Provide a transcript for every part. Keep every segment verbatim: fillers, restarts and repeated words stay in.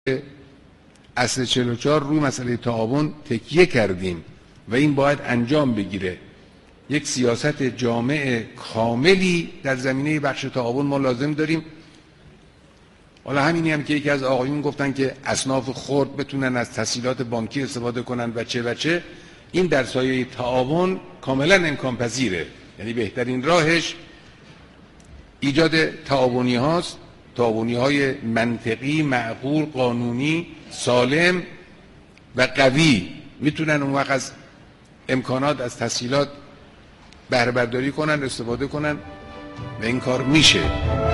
اصل چهل و چهار روی مسئله تعاون تکیه کردیم و این باید انجام بگیره. یک سیاست جامع کاملی در زمینه بخش تعاون ما لازم داریم. حالا همینی هم که یکی از آقایون گفتن که اصناف خرد بتونن از تسهیلات بانکی استفاده کنن و چه و چه، این در سایه تعاون کاملا امکان پذیره. یعنی بهترین راهش ایجاد تعاونی هاست، تعاونی های منطقی، معقول، قانونی، سالم و قوی. میتونن اون وقت از امکانات، از تسهیلات بهره برداری کنن، استفاده کنن و این کار میشه.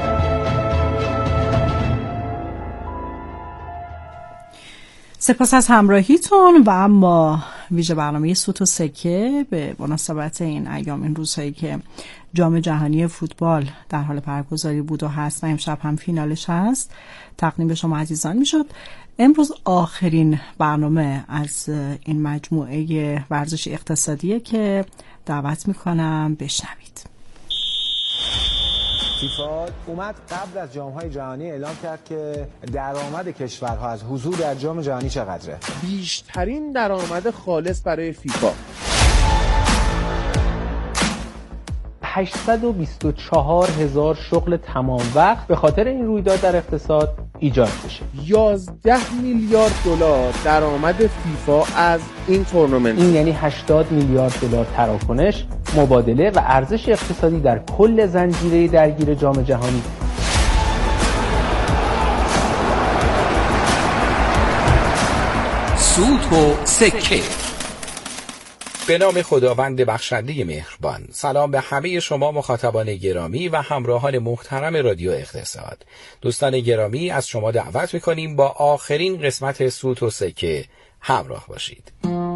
سپاس از همراهیتون و اما ویژه برنامه سوت و سکه به مناسبت این ایام، این روزهایی که جام جهانی فوتبال در حال برگزاری بود و هست و امشب هم فینالش هست، تقدیم به شما عزیزان میشد. امروز آخرین برنامه از این مجموعه ورزش اقتصادیه که دعوت میکنم بشنوید. فیفا اومد قبل از جام‌های جهانی اعلام کرد که درآمد کشورها از حضور در جام جهانی چقدره؟ بیشترین درآمد خالص برای فیفا هشتصد و بیست و چهار هزار شغل تمام وقت به خاطر این رویداد در اقتصاد ایجاد بشه. یازده میلیارد دلار درآمد فیفا از این تورنمنت. این یعنی هشتاد میلیارد دلار تراکنش، مبادله و ارزش اقتصادی در کل زنجیره درگیر جام جهانی. سوت و سکه. به نام خداوند بخشنده مهربان. سلام به همه شما مخاطبان گرامی و همراهان محترم رادیو اقتصاد. دوستان گرامی، از شما دعوت می‌کنیم با آخرین قسمت سوت و سکه همراه باشید.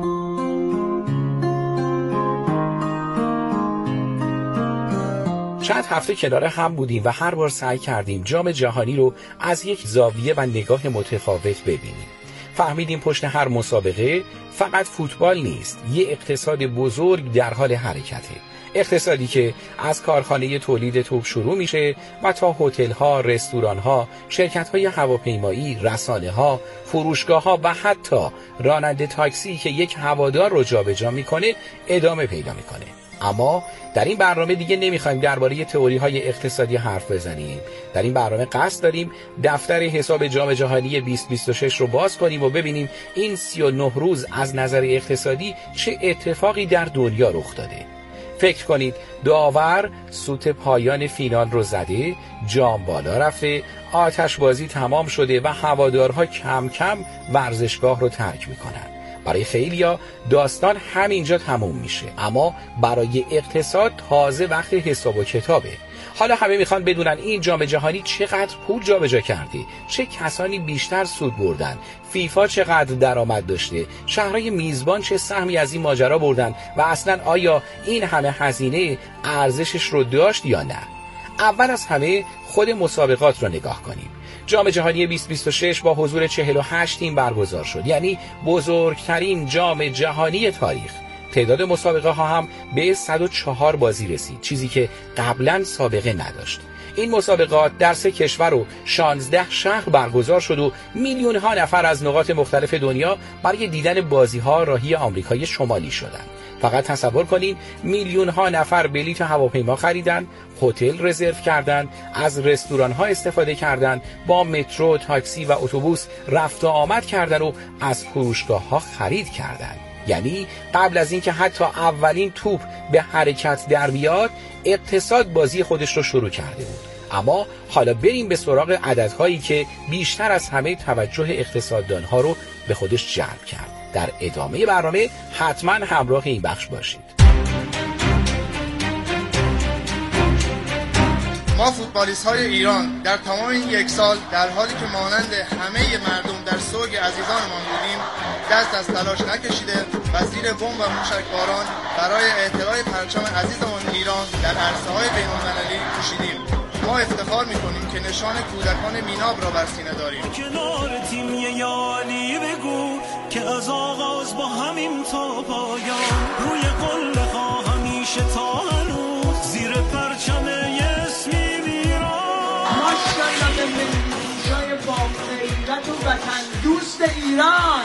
چند هفته کنار هم بودیم و هر بار سعی کردیم جام جهانی رو از یک زاویه و نگاه متفاوت ببینیم. فهمیدیم پشت هر مسابقه فقط فوتبال نیست، یه اقتصاد بزرگ در حال حرکته. اقتصادی که از کارخانه تولید توپ شروع میشه و تا هتل‌ها، رستوران‌ها، شرکت‌های هواپیمایی، رسانه‌ها، فروشگاه‌ها و حتی راننده تاکسی که یک هوادار رو جابجا میکنه ادامه پیدا میکنه. اما در این برنامه دیگه نمیخوایم درباره تئوری‌های اقتصادی حرف بزنیم. در این برنامه قصد داریم دفتر حساب جام جهانی بیست بیست و شش رو باز کنیم و ببینیم این سی و نه روز از نظر اقتصادی چه اتفاقی در دنیا رخ داده. فکر کنید داور سوت پایان فینال رو زده، جام بالا رفته، آتش بازی تمام شده و هوادارها کم کم ورزشگاه رو ترک میکنن. برای خیلیا داستان همینجا تموم میشه، اما برای اقتصاد تازه وقت حساب و کتابه. حالا همه میخوان بدونن این جام جهانی چقدر پول جابجا کرده، چه کسانی بیشتر سود بردن، فیفا چقدر درآمد داشته، شهرهای میزبان چه سهمی از این ماجرا بردن و اصلا آیا این همه هزینه ارزشش رو داشت یا نه. اول از همه خود مسابقات رو نگاه کنیم. جام جهانی بیست بیست و شش با حضور چهل و هشت تیم برگزار شد، یعنی بزرگترین جام جهانی تاریخ. تعداد مسابقه ها هم به صد و چهار بازی رسید، چیزی که قبلا سابقه نداشت. این مسابقات در سه کشور و شانزده شهر برگزار شد و میلیون ها نفر از نقاط مختلف دنیا برای دیدن بازی ها راهی آمریکای شمالی شدند. فقط تصور کنین میلیون ها نفر بلیط هواپیما خریدن، هتل رزرو کردند، از رستوران ها استفاده کردند، با مترو، تاکسی و اتوبوس رفت و آمد کردند و از فروشگاه ها خرید کردند. یعنی قبل از اینکه حتی اولین توپ به حرکت در بیاد، اقتصاد بازی خودش رو شروع کرده بود. اما حالا بریم به سراغ عددهایی که بیشتر از همه توجه اقتصاددان ها رو به خودش جلب کرد. در ادامه برنامه حتما همراه این بخش باشید. ما فوتبالیست های ایران در تمام این یک سال در حالی که مانند همه مردم در سوگ عزیزانمان بودیم، دست از تلاش نکشیده و زیر بمب و موشکباران برای احترای پرچم عزیزمان ایران در عرصه های بین‌المللی کوشیدیم. ما افتخار میکنیم که نشان کودکان میناب را بر سینه داریم. کنار تیم یالی بگو که از آغاز با همیم تا پایان، روی قله ها همیشه تا هنوز زیر پرچم اسمی ایران. ماشاءالله به ملی جای با غیرت و وطن دوست ایران.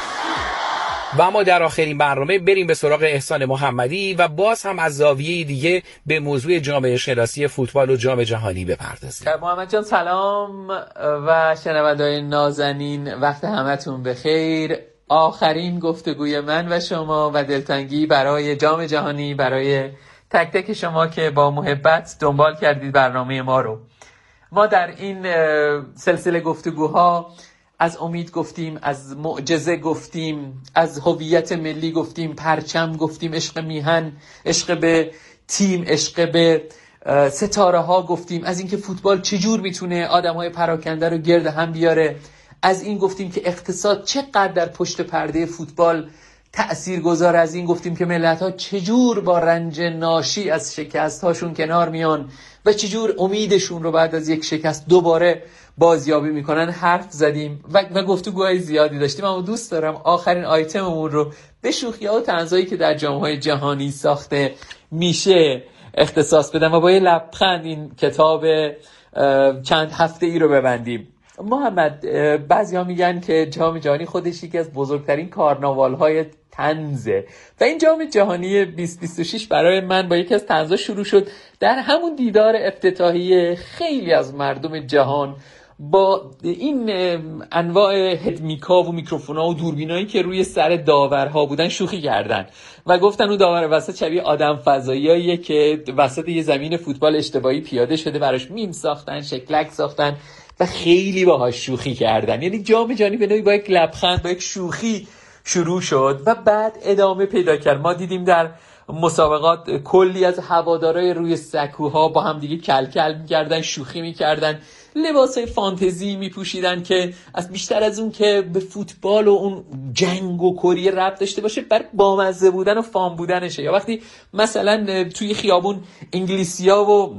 و اما در آخرین برنامه بریم به سراغ احسان محمدی و باز هم از زاویه دیگه به موضوع جامعه شناسی فوتبال و جام جهانی بپردازیم. محمد جان سلام و شنونده‌های نازنین، وقت همتون بخیر. آخرین گفتگوی من و شما و دلتنگی برای جام جهانی، برای تک تک شما که با محبت دنبال کردید برنامه ما رو. ما در این سلسله گفتگوها از امید گفتیم، از معجزه گفتیم، از هویت ملی گفتیم، پرچم گفتیم، عشق میهن، عشق به تیم، عشق به ستاره ها گفتیم، از اینکه فوتبال چجور میتونه آدم‌های پراکنده رو گرد هم بیاره، از این گفتیم که اقتصاد چقدر در پشت پرده فوتبال تأثیر گذار، از این گفتیم که ملت‌ها چجور با رنج ناشی از شکست‌هاشون کنار میان و چجور امیدشون رو بعد از یک شکست دوباره بازیابی میکنن حرف زدیم و, و گفتگوهای زیادی داشتیم. اما دوست دارم آخرین آیتممون رو به شوخی‌ها و طنزایی که در جام‌های جهانی ساخته میشه اختصاص بدم و با یه لبخند این کتاب چند هفته ای رو ببندیم. محمد، بعضی ها میگن که جام جهانی خودش یکی از بزرگترین کارناوال‌های طنزه و این جام جهانی بیست بیست و شش برای من با یکی از طنزها شروع شد. در همون دیدار افتتاحیه خیلی از مردم جهان با این انواع هدمیکا و میکروفونا و دوربینایی که روی سر داورها بودن شوخی کردن و گفتن اون داور وسط شبیه آدم فضاییه که وسط یه زمین فوتبال اشتباهی پیاده شده، براش میم ساختن، شکلک ساختن و خیلی باهاش شوخی کردن. یعنی جام جهانی به نوعی با یک لبخند، با یک شوخی شروع شد و بعد ادامه پیدا کرد. ما دیدیم در مسابقات کلی از هوادارای روی سکوها با هم دیگه کل کل می‌کردن، شوخی می‌کردن، لباسای فانتزی می‌پوشیدن که از بیشتر از اون که به فوتبال و اون جنگ و کری ربط داشته باشه، بر بامزه بودن و فام بودنشه. یا وقتی مثلا توی خیابون انگلیسی‌ها و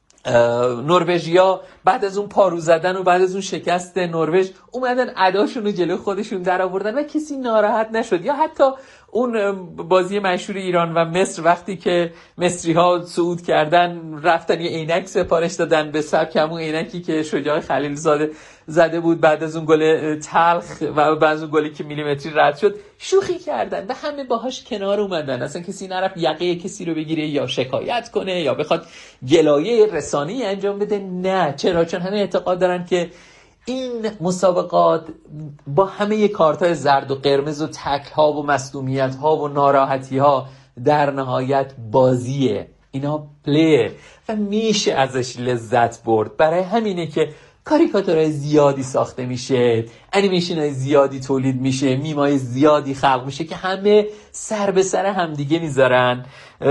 نروژیا بعد از اون پارو زدن و بعد از اون شکست نروژ اومدن اداشون رو جلو خودشون در آوردن و کسی ناراحت نشد. یا حتی اون بازی مشهور ایران و مصر وقتی که مصری ها صعود کردن رفتن یه عینک سفارش دادن به سبک همون عینکی که شجاع خلیل زاده زده بود بعد از اون گل تلخ و بعد از اون گلی که میلیمتری رد شد، شوخی کردن و همه باهاش کنار اومدن. اصلا کسی نرفت یقه کسی رو بگیره یا شکایت کنه یا بخواد گلایه رسانه‌ای انجام بده. نه، چرا؟ چون همه اعتقاد دارن که این مسابقات با همه کارت‌های زرد و قرمز و تکل‌ها و مصدومیت‌ها و ناراحتی‌ها در نهایت بازیه، اینا پلیه و میشه ازش لذت برد. برای همینه که کاریکاتورهای زیادی ساخته میشه، انیمیشن‌های زیادی تولید میشه، میمای زیادی خلق میشه که همه سر به سر همدیگه میذارن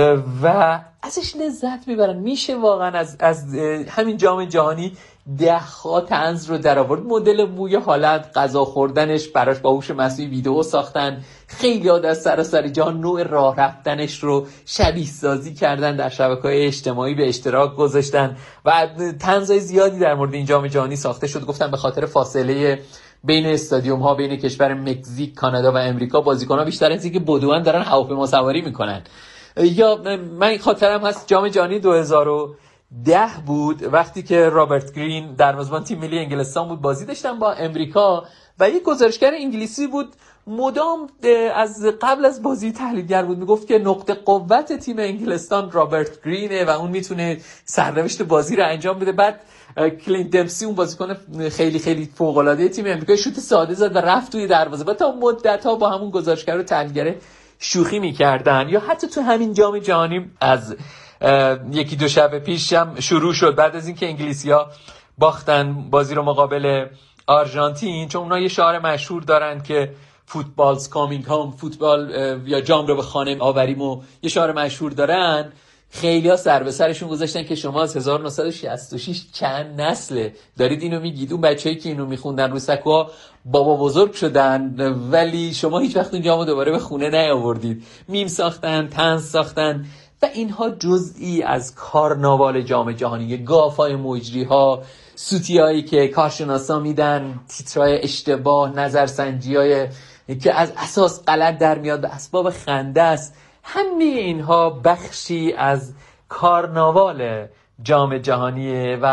و ازش لذت میبرن. میشه واقعا از, از همین جام جهانی ده ها طنز رو در آورد. مدل موی هالند، غذا خوردنش، براش با هوش مصنوعی ویدیو ساختن. خیلی ها در سراسر جهان نوع راه رفتنش رو شبیه سازی کردن، در شبکه‌های اجتماعی به اشتراک گذاشتن و طنزهای زیادی در مورد این جام جهانی ساخته شد. گفتن به خاطر فاصله بین استادیوم ها بین کشور مکزیک، کانادا و امریکا بازیکن‌ها بیشتر از اینکه بدوان دارن هواپیما سواری میکنن. یا من خاطرم هست جام جهانی دو هزار و ده بود وقتی که رابرت گرین در مزبان تیم ملی انگلستان بود، بازی داشتن با امریکا و یک گزارشگر انگلیسی بود مدام از قبل از بازی تحلیلگر بود، میگفت که نقطه قوت تیم انگلستان رابرت گرینه و اون میتونه سرنوشت بازی رو انجام بده. بعد کلینت دمپسی اون بازیکن خیلی خیلی فوق العاده تیم امریکا شوت ساده زد و رفت توی دروازه. بعد تا مدت‌ها با همون گزارشگر و تحلیلگر شوخی می‌کردن. یا حتی تو همین جام جهانی از یکی دو شب پیش هم شروع شد بعد از اینکه انگلیسی‌ها باختن بازی رو مقابل آرژانتین، چون اونا یه شعار مشهور دارن که فوتبالز کامینگ هوم، فوتبال یا جام رو به خانه آوریم و یه شعار مشهور دارن. خیلی ها سر به سرشون گذاشتن که شما از هزار و نهصد و شصت و شش چند نسله دارید اینو میگید. اون بچه‌ای که اینو میخوندن رو سکوها بابا بزرگ شدن ولی شما هیچ وقت اون جامو دوباره به خونه نیاوردید. میم ساختن، طنز ساختن و اینها جزئی از کارناوال جام جهانی. گافای مجری‌ها، سوتیایی که کارشناسا میدن، تیترای اشتباه، نظرسنجی‌های که از اساس غلط در میاد به اسباب خنده است. همه اینها بخشی از کارناوال جام جهانیه و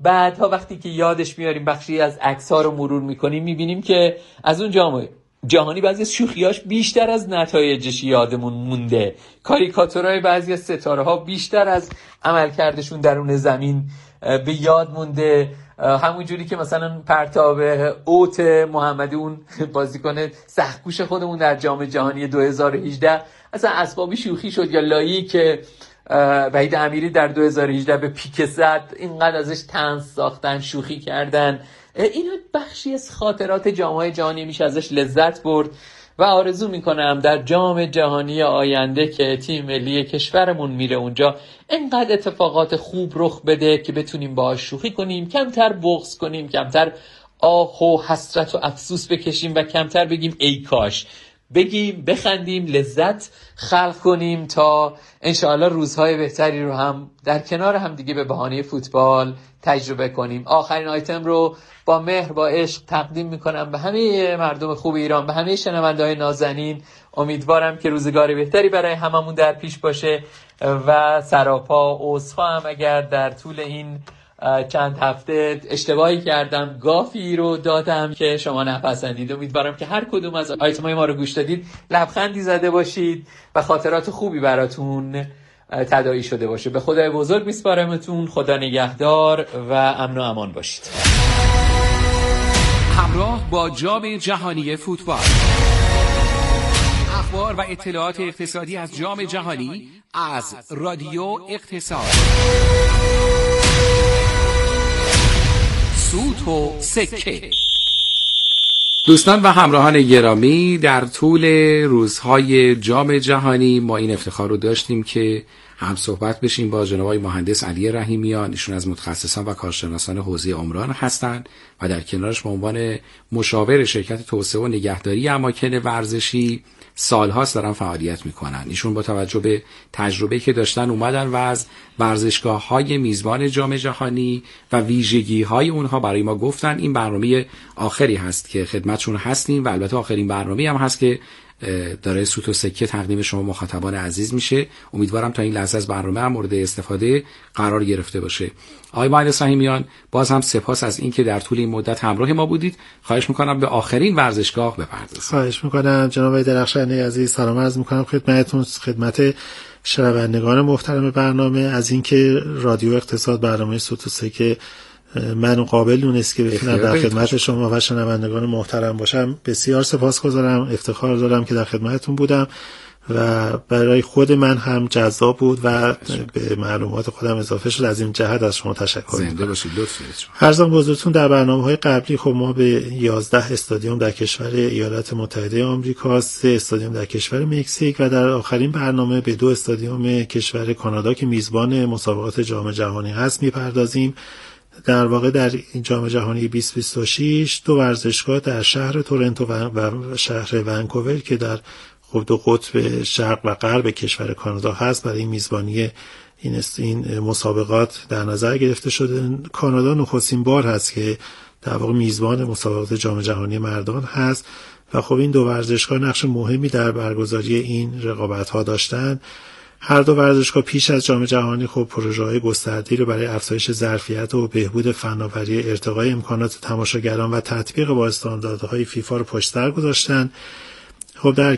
بعدها وقتی که یادش میاریم، بخشی از عکس‌ها رو مرور میکنیم، میبینیم که از اون جام جهانی بعضی از شوخیاش بیشتر از نتایجش یادمون مونده. کاریکاتورهای بعضی از ستاره‌ها بیشتر از عملکردشون درون زمین به یاد مونده. همون جوری که مثلا پرتاب اوت محمدی، اون بازیکن سخت‌کوش خودمون در جام جهانی دو هزار و هجده اصلا اسباب شوخی شد، یا لایی که وحید امیری در دو هزار و هجده به پیک زد، اینقدر ازش طنز ساختن، شوخی کردن. اینا بخشی از خاطرات جام‌های جهانی، میشه ازش لذت برد و آرزو میکنم در جام جهانی آینده که تیم ملی کشورمون میره اونجا، اینقدر اتفاقات خوب رخ بده که بتونیم باهاش شوخی کنیم، کمتر بغض کنیم، کمتر آه و حسرت و افسوس بکشیم و کمتر بگیم ای کاش. بگیم، بخندیم، لذت خلق کنیم تا انشاءالله روزهای بهتری رو هم در کنار هم دیگه به بهانه فوتبال تجربه کنیم. آخرین آیتم رو با مهر، با عشق تقدیم میکنم به همه مردم خوب ایران، به همه شنونده‌های نازنین. امیدوارم که روزگار بهتری برای هممون در پیش باشه و سراپا عذرخواهم اگر در طول این چند هفته اشتباهی کردم، گافی رو دادم که شما نپسندید. امیدوارم که هر کدوم از آیتم‌های ما رو گوش دادید لبخندی زده باشید و خاطرات خوبی براتون تداعی شده باشه. به خدای بزرگ میسپارمتون. خدا نگهدار و امن و امان باشید. همراه با جام جهانی فوتبال، اخبار و اطلاعات اقتصادی از جام جهانی از رادیو اقتصاد. سوت و سکه. دوستان و همراهان گرامی، در طول روزهای جام جهانی ما این افتخار رو داشتیم که هم صحبت بشیم با جناب آقای مهندس علی رحیمیان. ایشون از متخصصان و کارشناسان حوزه عمران هستند و در کنارش به عنوان مشاور شرکت توسعه و نگهداری اماکن ورزشی سالهاست دارن فعالیت میکنن. ایشون با توجه به تجربه که داشتن اومدن و از ورزشگاه‌های میزبان جام جهانی و ویژگی‌های اونها برای ما گفتن. این برنامه آخری هست که خدمتشون هستیم و البته آخرین برنامه هم هست که داره سوت و سکه تقدیم شما مخاطبان عزیز میشه. امیدوارم تا این لحظه از برنامه هم مورد استفاده قرار گرفته باشه. آقای مهندس رحیمیان، باز هم سپاس از این که در طول این مدت همراه ما بودید. خواهش میکنم به آخرین ورزشگاه بپردازید. خواهش میکنم جناب درخشانی عزیز. سلام عرض میکنم خدمتتون، خدمت شنوندگان محترم برنامه، از اینکه رادیو اقتصاد برنامه سوت و سکه من قابل دونست که بتونم در خدمت شما و شنوندگان محترم باشم. بسیار سپاسگزارم، افتخار دارم که در خدمتتون بودم و برای خود من هم جذاب بود و به معلومات خودم اضافه شد. از این جهت از شما تشکر می‌کنم. زنده باشید. لطف دارید. عرضم بزرگتون در برنامه‌های قبلی خب ما به یازده استادیوم در کشور ایالات متحده آمریکا، سه استادیوم در کشور مکزیک و در آخرین برنامه به دو استادیوم کشور کانادا که میزبان مسابقات جام جهانی هست میپردازیم. در واقع در این جام جهانی بیست بیست و شش دو ورزشگاه در شهر تورنتو و شهر ونکوور که در خب دو قطب شرق و غرب کشور کانادا هست برای میزبانی این این مسابقات در نظر گرفته شده. کانادا نخستین بار هست که در واقع میزبان مسابقات جام جهانی مردان هست و خب این دو ورزشگاه نقش مهمی در برگزاری این رقابت‌ها داشتند. هر دو ورزشگاه پیش از جام جهانی خب پروژه‌های گسترده‌ای رو برای افزایش ظرفیت و بهبود فناوری، ارتقای امکانات تماشاگران و تطبیق با استانداردهای فیفا رو پشت سر گذاشتن. خب در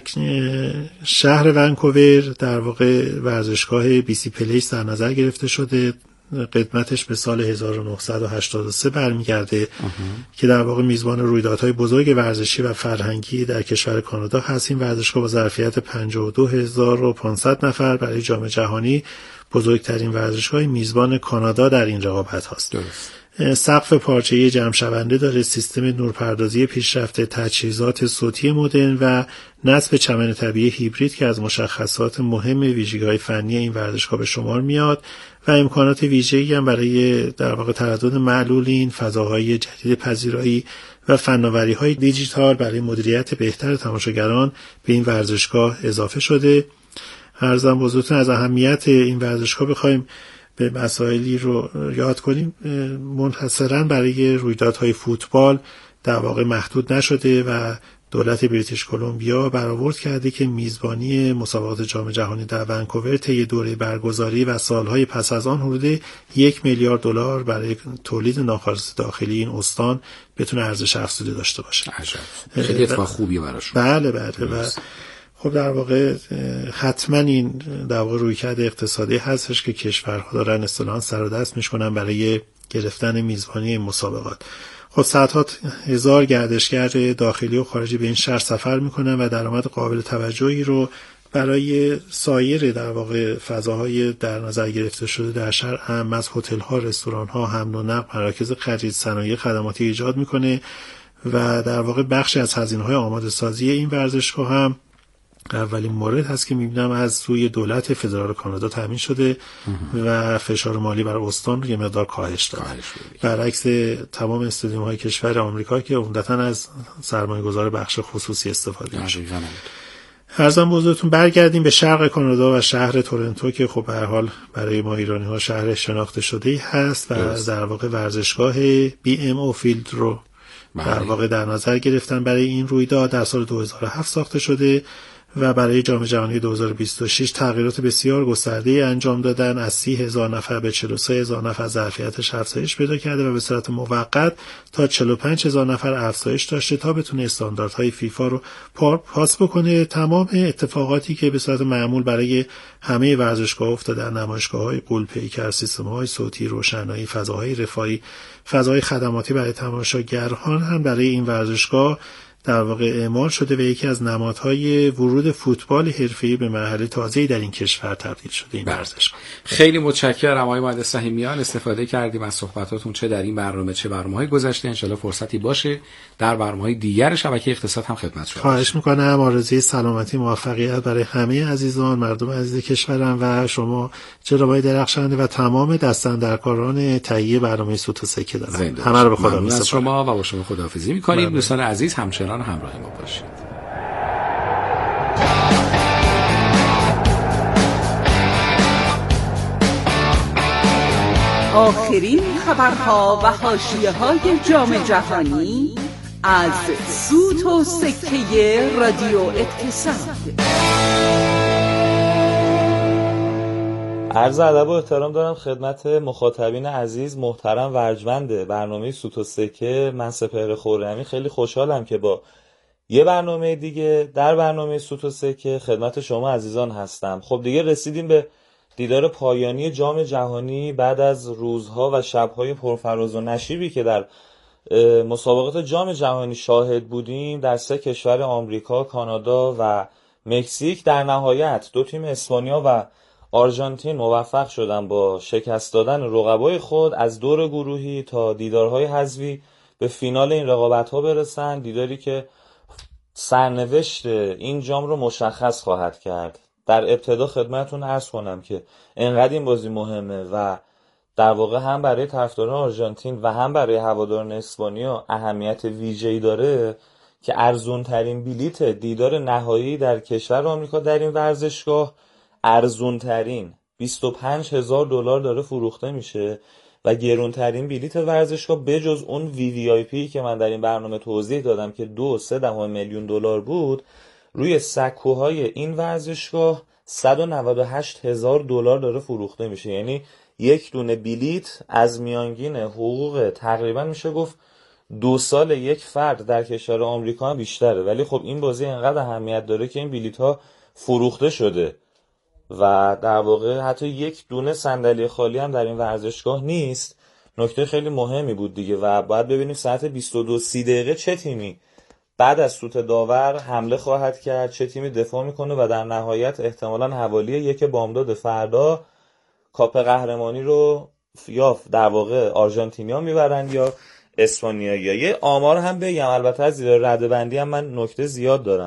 شهر ونکوور در واقع ورزشگاه بی سی پلیس در نظر گرفته شده. قدمتش به سال هزار و نهصد و هشتاد و سه برمیگرده که در واقع میزبان رویدادهای بزرگ ورزشی و فرهنگی در کشور کانادا هست. این ورزشگاه با ظرفیت پنجاه و دو هزار و پانصد نفر برای جام جهانی بزرگترین ورزشگاه میزبان کانادا در این رقابت هست. درست. سقف پارچه‌ای جمع شونده داره، سیستم نورپردازی پیشرفته، تجهیزات صوتی مدرن و نصب چمن طبیعی هیبرید که از مشخصات مهم ویژگی‌های فنی این ورزشگاه به شمار میاد و امکانات ویژه‌ای هم برای در واقع تردد معلولین، فضاهای جدید پذیرایی و فناوری‌های دیجیتال برای مدیریت بهتر تماشاگران به این ورزشگاه اضافه شده. عرضم بزرگتون از اهمیت این ورزشگاه بخوایم به مسائلی رو یاد کنیم، منحصراً برای رویدادهای فوتبال در واقع محدود نشده و دولت بریتیش کلمبیا برآورد کرده که میزبانی مسابقات جام جهانی در ونکوور طی دوره برگزاری و سالهای پس از آن حدود یک میلیارد دلار برای تولید ناخالص داخلی این استان بتونه ارزش افزوده داشته باشه. عجب. خیلی اتفاق خوبی براشون. بله بله. و خب در واقع حتما این در واقع رویکرد اقتصادی هستش که کشورها دارن اصطلاحاً سر و دست میشکنن برای گرفتن میزبانی این مسابقات. خب صدها هزار گردشگر داخلی و خارجی به این شهر سفر میکنن و درآمد قابل توجهی رو برای سایر در واقع فضاهای در نظر گرفته شده در شهر، هم از هتل‌ها، رستوران‌ها، حمل و نقل، مراکز خرید، صنایع خدماتی ایجاد میکنه و در واقع بخشی از هزینه‌های آماده سازی این ورزشگاه هم اولین مورد هست که میبینم از سوی دولت فدرال کانادا تامین شده و فشار مالی بر استان رو یه مقدار کاهش داده، برعکس تمام استادیوم های کشور آمریکا که عمدتاً از سرمایه گذار بخش خصوصی استفاده میشه. عرضم بزرگتون برگردیم به شرق کانادا و شهر تورنتو که خب به هر حال برای ما ایرانی ها شهر شناخته شده‌ای هست و درست. در واقع ورزشگاه بی ام او فیلد رو در واقع در نظر گرفتن برای این رویداد. در سال دو هزار و هفت ساخته شده و برای جام جهانی دو هزار و بیست و شش تغییرات بسیار گسترده‌ای انجام دادن. از سی هزار نفر به چهل و سه هزار نفر ظرفیتش افزایش پیدا کرده و به صورت موقت تا چهل و پنج هزار نفر افزایش داشته تا بتونه استانداردهای فیفا رو پاس بکنه. تمام اتفاقاتی که به صورت معمول برای همه ورزشگاه افتاده، نمایشگاه‌های غول‌پیکر، سیستم‌های صوتی، روشنایی، فضاهای رفاهی، فضاهای خدماتی برای تماشاگران هم برای این ورزشگاه در واقع اعمال شده و یکی از نمادهای ورود فوتبال حرفه‌ای به مرحله تازه‌ای در این کشور تبدیل شده این ورزشگاه. خیلی متشکرم آقای مهندس سهیمیان، استفاده کردیم از صحبتاتون چه در این برنامه چه برنامه‌های گذشته. ان شاءالله فرصتی باشه در برنامه‌های دیگر شبکه اقتصاد هم خدمت شما. خواهش می‌کنم. آرزوی سلامتی موفقیت برای همه عزیزان، مردم عزیز کشورم و شما جناب آقای درخشنده و تمام دستاندرکاران تهیه برنامه سوت و سکه دارم. همه رو به خدا می‌سپارم. شما و با شما خداحافظی می‌کنیم. دوستان عزیز همچنان همراه ما باشید. آخرین خبرها و حاشیه‌های جام جهانی از سوت و سکه رادیو اقتصاد. عرض ادب و احترام دارم خدمت مخاطبین عزیز محترم و ارجمند برنامه سوت و سکه. من سپهر خرمی خیلی خوشحالم که با یه برنامه دیگه در برنامه سوت و سکه خدمت شما عزیزان هستم. خب دیگه رسیدیم به دیدار پایانی جام جهانی بعد از روزها و شبهای پرفراز و نشیبی که در مسابقات جام جهانی شاهد بودیم در سه کشور آمریکا، کانادا و مکزیک. در نهایت دو تیم اسپانیا و آرژانتین موفق شدن با شکست دادن رقبای خود از دور گروهی تا دیدارهای حذفی به فینال این رقابت‌ها برسن، دیداری که سرنوشت این جام رو مشخص خواهد کرد. در ابتدا خدمتتون عرض کنم که انقدر این بازی مهمه و در واقع هم برای طرفداران آرژانتین و هم برای هواداران اسپانیا اهمیت ویژه‌ای داره که ارزون ترین بلیت دیدار نهایی در کشور آمریکا در این ورزشگاه ارزون ترین بیست و پنج هزار دلار داره فروخته میشه و گرون ترین بلیت ورزشگاه بجز اون وی وی آی پی که من در این برنامه توضیح دادم که دو سه دهم میلیون دلار بود، روی سکوهای این ورزشگاه صد و نود و هشت هزار دلار داره فروخته میشه. یعنی یک دونه بلیت از میانگین حقوق تقریبا میشه گفت دو سال یک فرد در کشور آمریکا هم بیشتره، ولی خب این بازی انقدر اهمیت داره که این بلیت ها فروخته شده و در واقع حتی یک دونه صندلی خالی هم در این ورزشگاه نیست. نکته خیلی مهمی بود دیگه و باید ببینیم ساعت بیست و دو سی دقیقه چه تیمی بعد از سوت داور حمله خواهد کرد، چه تیمی دفاع میکنه و در نهایت احتمالاً حوالی یک بامداد فردا کاپ قهرمانی رو یا در واقع آرژانتینیا میبرن یا اسپانیایی. یه آمار هم بگم، البته از دیدار رده‌بندی هم من نکته زیاد دارم.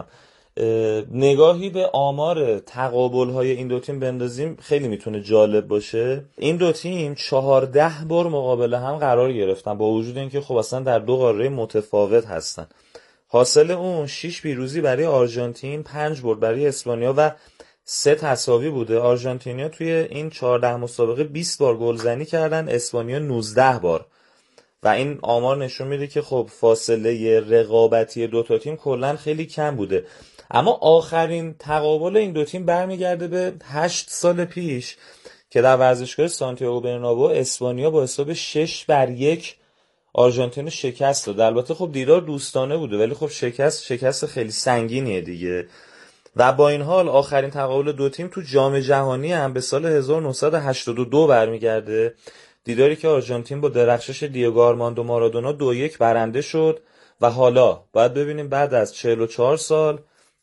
نگاهی به آمار تقابل‌های این دو تیم بندازیم خیلی میتونه جالب باشه. این دو تیم چهارده بار مقابل هم قرار گرفتن با وجود اینکه خب اصلا در دو قاره متفاوت هستن. حاصل اون شش پیروزی برای آرژانتین، پنج برد برای اسپانیا و سه تساوی بوده. آرژانتینیا توی این چهارده مسابقه بیست بار گلزنی کردن، اسپانیا نوزده بار و این آمار نشون میده که خب فاصله رقابتی دو تا تیم کلا خیلی کم بوده. اما آخرین تقابل این دو تیم برمیگرده به هشت سال پیش که در ورزشگاه سانتیاگو برنابو اسپانیا با حساب شش بر یک آرژانتین رو شکست داد. البته خب دیدار دوستانه بوده ولی خب شکست شکست خیلی سنگینیه دیگه. و با این حال آخرین تقابل دو تیم تو جام جهانی هم به سال هزار و نهصد و هشتاد و دو برمیگرده، دیداری که آرژانتین با درخشش دیگو آرماندو مارادونا دو یک برنده شد. و حالا باید ببینیم بعد از چهل و چهار سال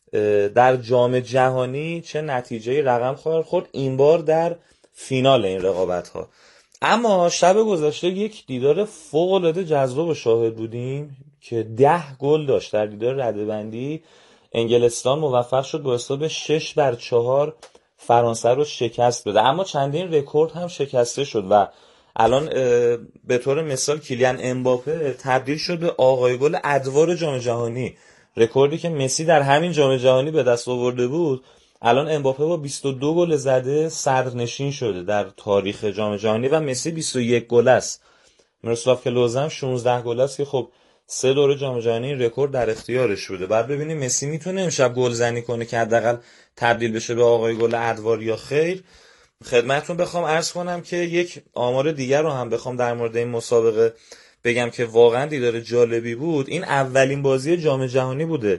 در جام جهانی چه نتیجه‌ای رقم خواهد خورد، این بار در فینال این رقابت‌ها. اما شب گذشته یک دیدار فوق‌العاده جذاب و شاهد بودیم که ده گل داشت. در دیدار رده‌بندی انگلستان موفق شد با حساب شش بر چهار فرانسه رو شکست بده، اما چندین رکورد هم شکسته شد و الان به طور مثال کیلیان امباپه تبدیل شد به آقای گل ادوار جام جهانی. رکوردی که مسی در همین جام جهانی به دست آورده بود، الان امباپه با بیست و دو گل زده صدرنشین شده در تاریخ جام جهانی و مسی بیست و یک گل است. میروسلاو کلوزه هم شانزده گل است که خب سه دوره جام جهانی این رکورد در اختیارش بوده. بعد ببینیم مسی میتونه امشب گلزنی کنه که حداقل تبدیل بشه به آقای گل ادوار یا خیر. خدمتتون بخوام عرض کنم که یک آمار دیگر رو هم بخوام در مورد این مسابقه بگم که واقعا دیدار جالبی بود. این اولین بازی جام جهانی بوده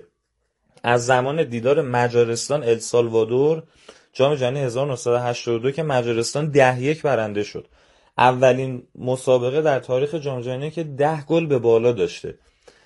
از زمان دیدار مجارستان السالوادور جام جهانی هزار و نهصد و هشتاد و دو که مجارستان ده یک برنده شد. اولین مسابقه در تاریخ جام جهانی که ده گل به بالا داشته.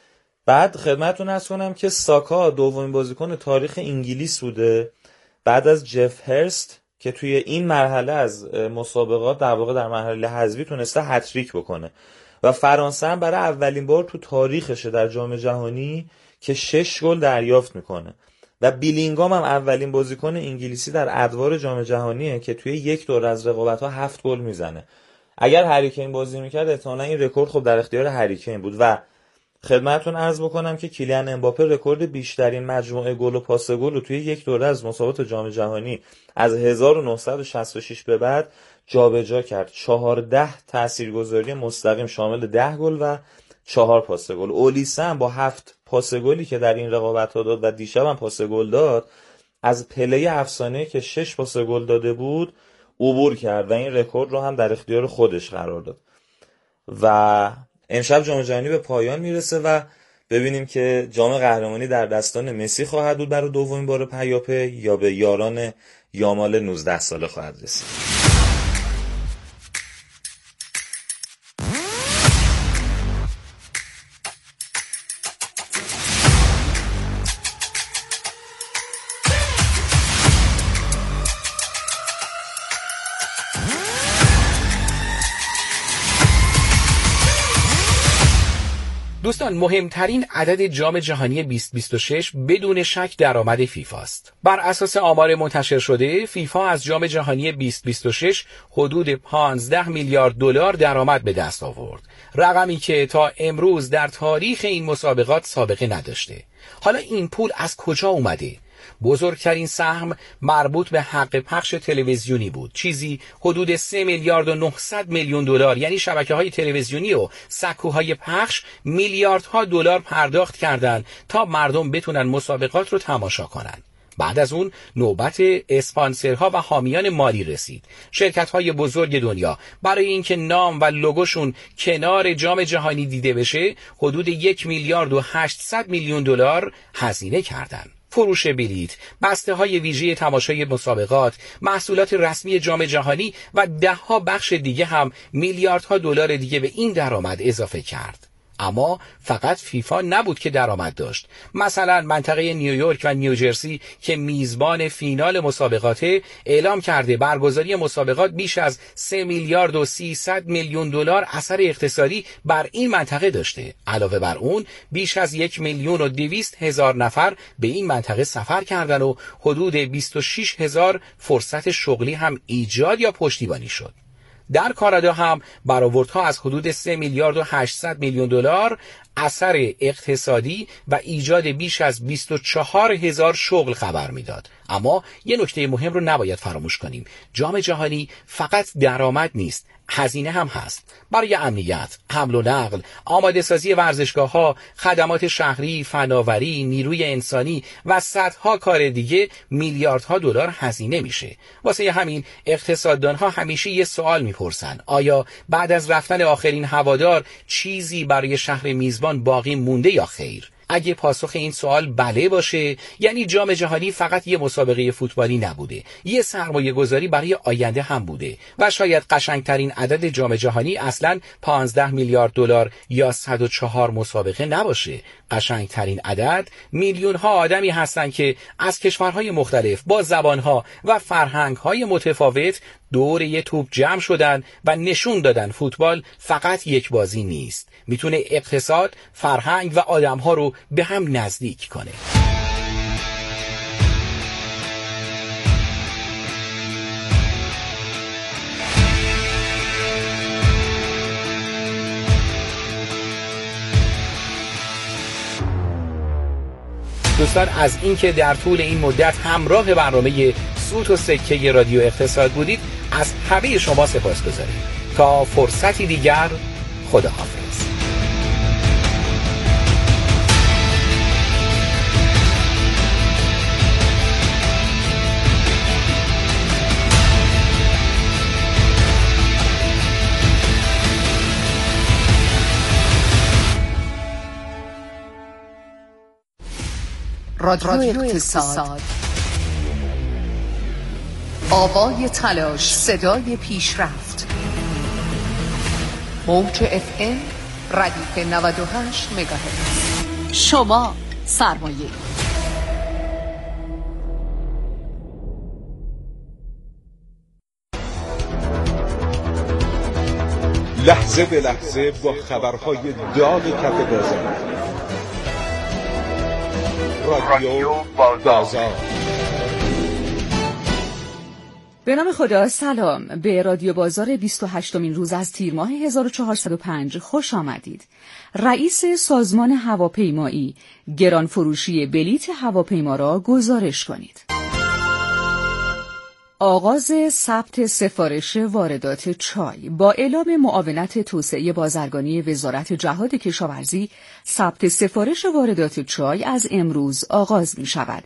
بعد خدمتتون عرض کنم که ساکا دومین بازیکن تاریخ انگلیس بوده بعد از جف هرست که توی این مرحله از مسابقات در واقع در مرحله حذفی تونسته هتریک بکنه. و فرانسه هم برای اولین بار تو تاریخشه در جام جهانی که شش گل دریافت میکنه. و بیلینگام هم اولین بازیکن انگلیسی در ادوار جام جهانیه که توی یک دور از رقابت‌ها هفت گل میزنه. اگر هری کین بازی میکرد احتمالاً این رکورد خب در اختیار هری کین بود. و خدمتتون عرض بکنم که کیلیان امباپه رکورد بیشترین مجموعه گل و پاس گل رو توی یک دوره از مسابقات جام جهانی از هزار و نهصد و شصت و شش به بعد جابجا کرد. چهارده تاثیرگذاری مستقیم شامل ده گل و چهار پاس گل. اولیسه هم با هفت پاس گلی که در این رقابت‌ها داد و دیشب هم پاس گل داد از پله افسانه‌ای که شش پاس گل داده بود عبور کرد و این رکورد رو هم در اختیار خودش قرار داد. و امشب جام جهانی به پایان میرسه و ببینیم که جام قهرمانی در دستان مسی خواهد بود برای دومین بار پیاپی یا به یاران یامال نوزده ساله خواهد رسید. دوستان، مهمترین عدد جام جهانی بیست بیست و شش بدون شک درآمد فیفا است. بر اساس آمار منتشر شده، فیفا از جام جهانی بیست بیست و شش حدود پانزده میلیارد دلار درآمد به دست آورد. رقمی که تا امروز در تاریخ این مسابقات سابقه نداشته. حالا این پول از کجا اومده؟ بزرگترین سهم مربوط به حق پخش تلویزیونی بود، چیزی حدود سه میلیارد و نهصد میلیون دلار. یعنی شبکه‌های تلویزیونی و سکوهای پخش میلیاردها دلار پرداخت کردند تا مردم بتونن مسابقات رو تماشا کنن. بعد از اون نوبت اسپانسرها و حامیان مالی رسید. شرکت‌های بزرگ دنیا برای اینکه نام و لوگوشون کنار جام جهانی دیده بشه حدود یک میلیارد و هشتصد میلیون دلار هزینه کردند. فروش بلیت، بسته های ویژه تماشای مسابقات، محصولات رسمی جام جهانی و ده ها بخش دیگه هم میلیاردها دلار دیگه به این درآمد اضافه کرد. اما فقط فیفا نبود که درآمد داشت. مثلا منطقه نیویورک و نیوجرسی که میزبان فینال مسابقات اعلام کرده برگزاری مسابقات بیش از سه میلیارد و سیصد میلیون دلار اثر اقتصادی بر این منطقه داشته. علاوه بر اون بیش از یک میلیون و دویست هزار نفر به این منطقه سفر کردن و حدود بیست و شش هزار فرصت شغلی هم ایجاد یا پشتیبانی شد. در کانادا هم برآوردها از حدود سه میلیارد و هشتصد میلیون دلار اثر اقتصادی و ایجاد بیش از بیست و چهار هزار شغل خبر میداد. اما یه نکته مهم رو نباید فراموش کنیم. جام جهانی فقط درآمد نیست، هزینه هم هست. برای امنیت، حمل و نقل، آماده سازی ورزشگاه‌ها، خدمات شهری، فناوری، نیروی انسانی و صدها کار دیگه میلیاردها دلار هزینه میشه. واسه همین اقتصاددان‌ها همیشه یه سوال میپرسن: آیا بعد از رفتن آخرین هوادار چیزی برای شهر میزبان باقی مونده یا خیر؟ اگه پاسخ این سوال بله باشه، یعنی جام جهانی فقط یه مسابقه فوتبالی نبوده، یه سرمایه گذاری برای آینده هم بوده و شاید قشنگترین عدد جام جهانی اصلاً پانزده میلیارد دلار یا صد و چهار مسابقه نباشه. قشنگترین عدد میلیون ها آدمی هستن که از کشورهای مختلف با زبانها و فرهنگهای متفاوت دور یه توپ جمع شدن و نشون دادن فوتبال فقط یک بازی نیست، میتونه اقتصاد، فرهنگ و آدمها رو به هم نزدیک کنه. دوستان، از اینکه در طول این مدت همراه برنامه سوت و سکه رادیو اقتصاد بودید از همه شما سپاسگزاریم. تا فرصتی دیگر، خداحافظ. رادیو اقتصاد، آوای تلاش، صدای پیشرفت. موج اف ام ردیف نود و هشت مگاهرتز. شما سرمایه. لحظه به لحظه با خبرهای داغ کف بازار. رادیو بازار. به نام خدا، سلام. به رادیو بازار بیست و هشتمین روز از تیر ماه هزار و چهارصد و پنج خوش آمدید. رئیس سازمان هواپیمایی گران فروشی بلیت هواپیما را گزارش کنید. آغاز ثبت سفارش واردات چای. با اعلام معاونت توسعه بازرگانی وزارت جهاد کشاورزی، ثبت سفارش واردات چای از امروز آغاز می شود.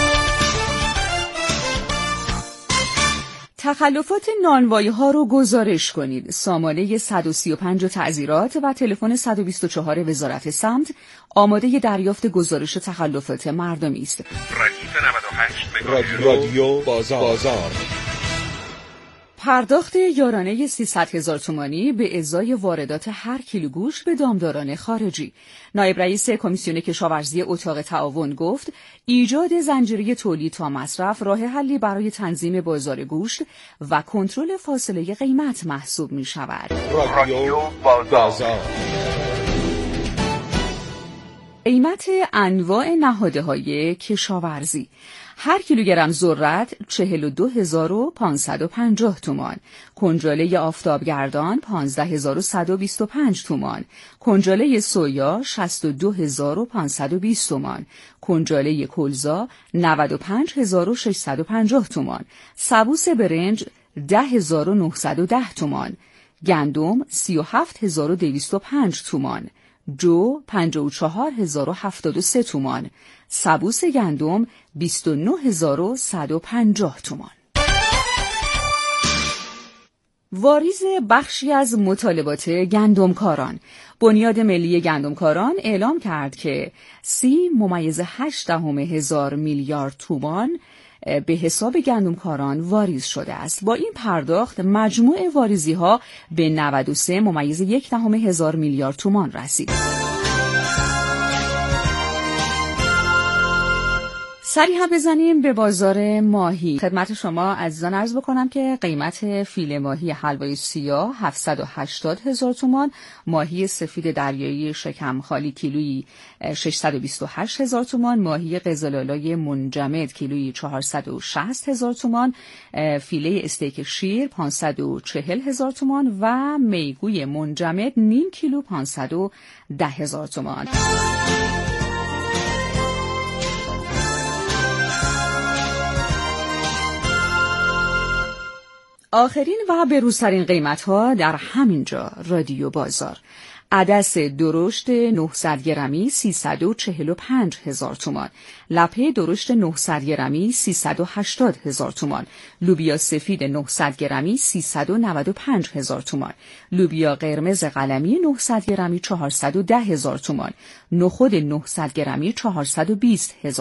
تخلفات نانوایی ها رو گزارش کنید. سامانه صد و سی و پنج تعزیرات و تلفن صد و بیست و چهار وزارت سمت آماده دریافت گزارش تخلفات مردمی است. ردیف نود و هشت رادیو بازار. پرداخت یارانه سیصد هزار تومانی به ازای واردات هر کیلو گوشت به دامداران خارجی. نایب رئیس کمیسیون کشاورزی اتاق تعاون گفت ایجاد زنجیره تولید تا مصرف راه حلی برای تنظیم بازار گوشت و کنترل فاصله قیمت محسوب می شود. رادیو بازار. قیمت انواع نهادهای کشاورزی. هر کیلوگرم ذرت چهل و دو هزار و پانصد و پنجاه تومان، کنجاله آفتابگردان پانزده هزار و صد و بیست و پنج تومان، کنجاله سویا شصت و دو هزار و پانصد و بیست تومان، کنجاله کلزا نود و پنج هزار و ششصد و پنجاه تومان، سبوس برنج ده هزار و نهصد و ده تومان، گندم سی و هفت هزار و دویست و پنج تومان، جو پنجاه و چهار هزار و هفتاد و سه تومان، سبوس گندم بیست و نه هزار و صد و پنجاه تومان. واریز بخشی از مطالبات گندمکاران. بنیاد ملی گندمکاران اعلام کرد که سی ممیز هشت دهم هزار میلیارد تومان به حساب گندمکاران واریز شده است. با این پرداخت مجموع واریزی ها به نود و سه ممیز یک دهم هزار میلیارد تومان رسید. سری هم بزنیم به بازار ماهی. خدمت شما عزیزان عرض بکنم که قیمت فیله ماهی حلوای سیاه هفتصد و هشتاد هزار تومان، ماهی سفید دریایی شکم خالی کیلویی ششصد و بیست و هشت هزار تومان، ماهی قزل‌آلای منجمد کیلویی چهارصد و شصت هزار تومان، فیله استیک شیر پانصد و چهل هزار تومان و میگوی منجمد نیم کیلو پانصد و ده هزار تومان. آخرین و بروزترین قیمت‌ها در همینجا رادیو بازار. عدس درشت نهصد گرمی سیصد و چهل و پنج هزار تومان، لپه درشت نهصد گرمی سیصد و هشتاد هزار تومان، لوبیا سفید نهصد گرمی سیصد و نود و پنج هزار تومان، لوبیا قرمز قلمی نهصد گرمی چهارصد و ده هزار تومان، نخود نهصد گرمی چهارصد و بیست هزار